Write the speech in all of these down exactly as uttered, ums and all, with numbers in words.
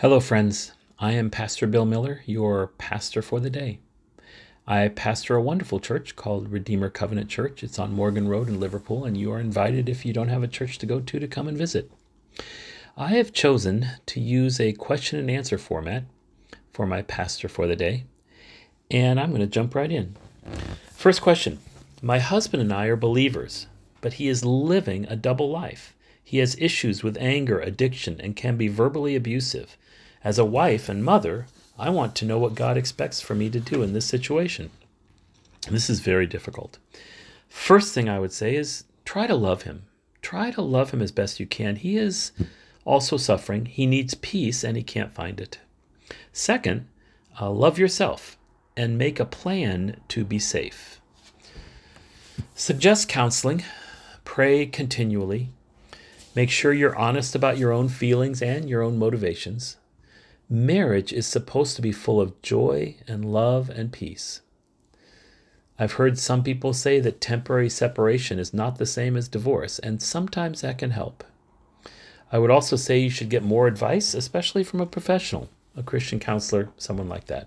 Hello, friends. I am Pastor Bill Miller, your pastor for the day. I pastor a wonderful church called Redeemer Covenant Church. It's on Morgan Road in Liverpool, and you are invited, if you don't have a church to go to, to come and visit. I have chosen to use a question and answer format for my pastor for the day, and I'm going to jump right in. First question. My husband and I are believers, but he is living a double life. He has issues with anger, addiction, and can be verbally abusive. As a wife and mother, I want to know what God expects for me to do in this situation. This is very difficult. First thing I would say is try to love him. Try to love him as best you can. He is also suffering. He needs peace and he can't find it. Second, uh, love yourself and make a plan to be safe. Suggest counseling. Pray continually. Make sure you're honest about your own feelings and your own motivations. Marriage is supposed to be full of joy and love and peace. I've heard some people say that temporary separation is not the same as divorce, and sometimes that can help. I would also say you should get more advice, especially from a professional, a Christian counselor, someone like that.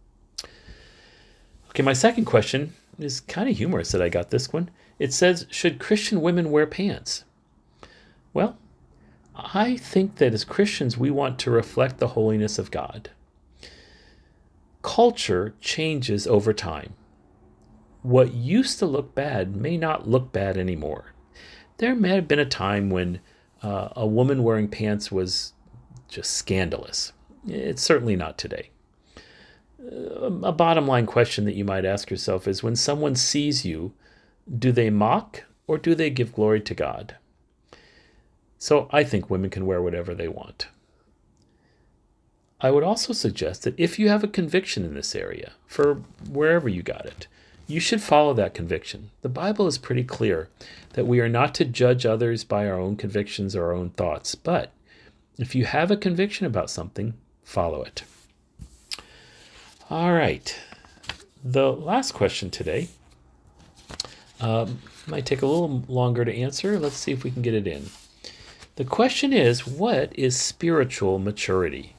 Okay, my second question is kind of humorous that I got this one. It says, should Christian women wear pants? Well, I think that as Christians, we want to reflect the holiness of God. Culture changes over time. What used to look bad may not look bad anymore. There may have been a time when uh, a woman wearing pants was just scandalous. It's certainly not today. A bottom line question that you might ask yourself is, when someone sees you, do they mock or do they give glory to God? So I think women can wear whatever they want. I would also suggest that if you have a conviction in this area, for wherever you got it, you should follow that conviction. The Bible is pretty clear that we are not to judge others by our own convictions or our own thoughts, but if you have a conviction about something, follow it. All right. The last question today um, might take a little longer to answer. Let's see if we can get it in. The question is, what is spiritual maturity?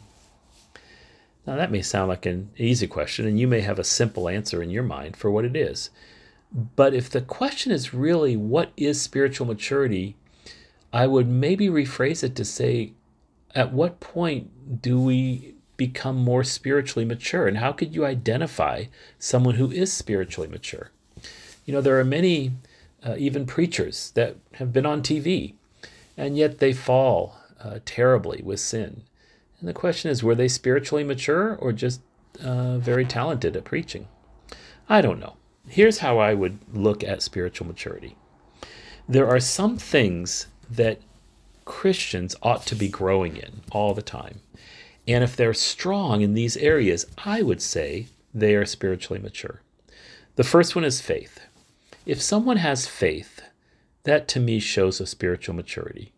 Now, that may sound like an easy question, and you may have a simple answer in your mind for what it is. But if the question is really, what is spiritual maturity, I would maybe rephrase it to say, at what point do we become more spiritually mature? And how could you identify someone who is spiritually mature? You know, there are many, uh, even preachers that have been on T V, and yet they fall uh, terribly with sin. And the question is, were they spiritually mature or just uh, very talented at preaching? I don't know. Here's how I would look at spiritual maturity. There are some things that Christians ought to be growing in all the time. And if they're strong in these areas, I would say they are spiritually mature. The first one is faith. If someone has faith, that to me shows a spiritual maturity.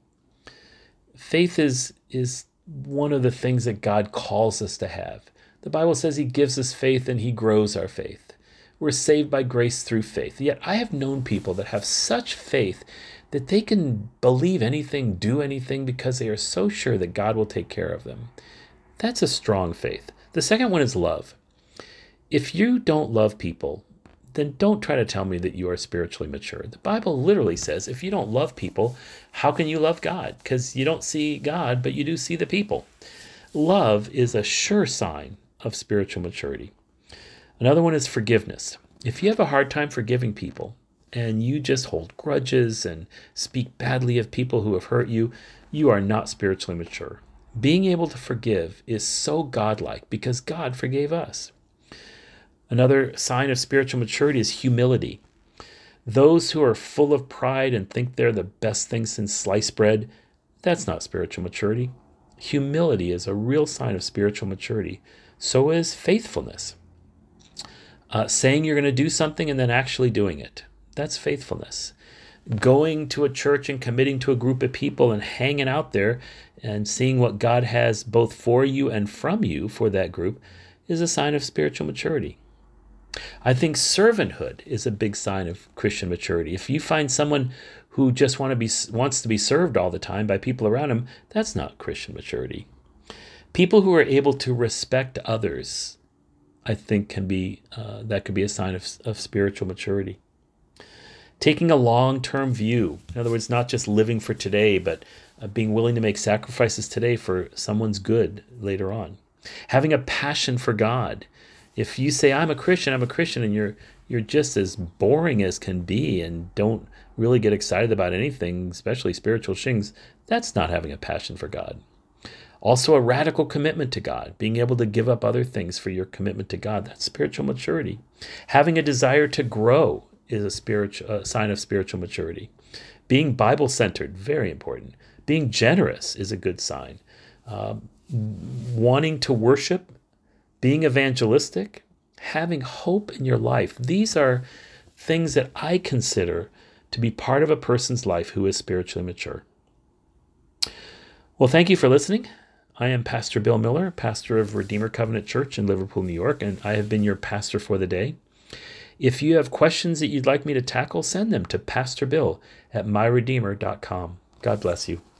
Faith is, is one of the things that God calls us to have. The Bible says he gives us faith and he grows our faith. We're saved by grace through faith. Yet I have known people that have such faith that they can believe anything, do anything, because they are so sure that God will take care of them. That's a strong faith. The second one is love. If you don't love people, then don't try to tell me that you are spiritually mature. The Bible literally says, if you don't love people, how can you love God? Because you don't see God, but you do see the people. Love is a sure sign of spiritual maturity. Another one is forgiveness. If you have a hard time forgiving people, and you just hold grudges and speak badly of people who have hurt you, you are not spiritually mature. Being able to forgive is so godlike because God forgave us. Another sign of spiritual maturity is humility. Those who are full of pride and think they're the best thing since sliced bread, that's not spiritual maturity. Humility is a real sign of spiritual maturity. So is faithfulness. Uh, saying you're going to do something and then actually doing it. That's faithfulness. Going to a church and committing to a group of people and hanging out there and seeing what God has both for you and from you for that group is a sign of spiritual maturity. I think servanthood is a big sign of Christian maturity. If you find someone who just want to be wants to be served all the time by people around him, that's not Christian maturity. People who are able to respect others, I think, can be uh, that could be a sign of, of spiritual maturity. Taking a long-term view, in other words, not just living for today, but uh, being willing to make sacrifices today for someone's good later on. Having a passion for God. If you say, I'm a Christian, I'm a Christian, and you're you're just as boring as can be and don't really get excited about anything, especially spiritual things, that's not having a passion for God. Also, a radical commitment to God, being able to give up other things for your commitment to God. That's spiritual maturity. Having a desire to grow is a spiritual a sign of spiritual maturity. Being Bible-centered, very important. Being generous is a good sign. Um, wanting to worship, being evangelistic, having hope in your life. These are things that I consider to be part of a person's life who is spiritually mature. Well, thank you for listening. I am Pastor Bill Miller, pastor of Redeemer Covenant Church in Liverpool, New York, and I have been your pastor for the day. If you have questions that you'd like me to tackle, send them to pastor bill at my redeemer dot com. God bless you.